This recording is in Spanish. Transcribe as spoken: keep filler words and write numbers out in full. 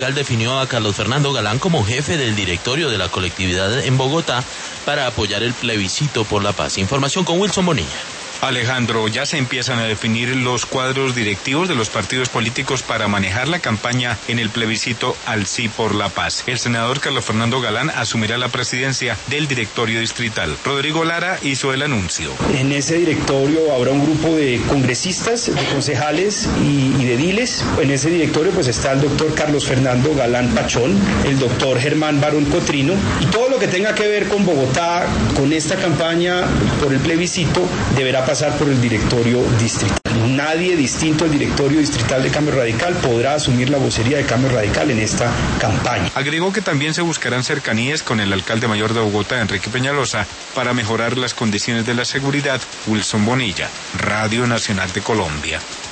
definió a Carlos Fernando Galán como jefe del directorio de la colectividad en Bogotá para apoyar el plebiscito por la paz. Información con Wilson Bonilla. Alejandro, ya se empiezan a definir los cuadros directivos de los partidos políticos para manejar la campaña en el plebiscito al sí por la paz. El senador Carlos Fernando Galán asumirá la presidencia del directorio distrital. Rodrigo Lara hizo el anuncio. En ese directorio habrá un grupo de congresistas, de concejales y, y de ediles. En ese directorio pues está el doctor Carlos Fernando Galán Pachón, el doctor Germán Barón Cotrino, y todo lo que tenga que ver con Bogotá, con esta campaña por el plebiscito, deberá pasar pasar por el directorio distrital. Nadie distinto al directorio distrital de Cambio Radical podrá asumir la vocería de Cambio Radical en esta campaña. Agregó que también se buscarán cercanías con el alcalde mayor de Bogotá, Enrique Peñalosa, para mejorar las condiciones de la seguridad. Wilson Bonilla, Radio Nacional de Colombia.